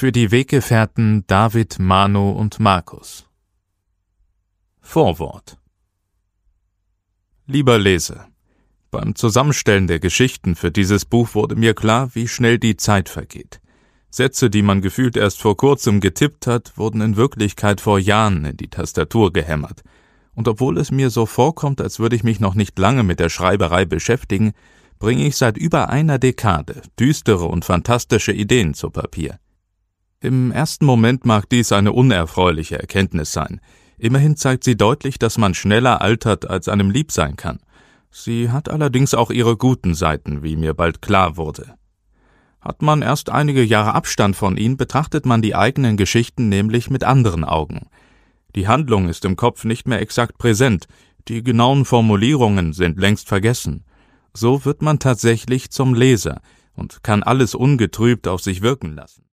Für die Weggefährten David, Manu und Markus. Vorwort. Lieber Leser, beim Zusammenstellen der Geschichten für dieses Buch wurde mir klar, wie schnell die Zeit vergeht. Sätze, die man gefühlt erst vor kurzem getippt hat, wurden in Wirklichkeit vor Jahren in die Tastatur gehämmert. Und obwohl es mir so vorkommt, als würde ich mich noch nicht lange mit der Schreiberei beschäftigen, bringe ich seit über einer Dekade düstere und fantastische Ideen zu Papier. Im ersten Moment mag dies eine unerfreuliche Erkenntnis sein. Immerhin zeigt sie deutlich, dass man schneller altert, als einem lieb sein kann. Sie hat allerdings auch ihre guten Seiten, wie mir bald klar wurde. Hat man erst einige Jahre Abstand von ihnen, betrachtet man die eigenen Geschichten nämlich mit anderen Augen. Die Handlung ist im Kopf nicht mehr exakt präsent, die genauen Formulierungen sind längst vergessen. So wird man tatsächlich zum Leser und kann alles ungetrübt auf sich wirken lassen.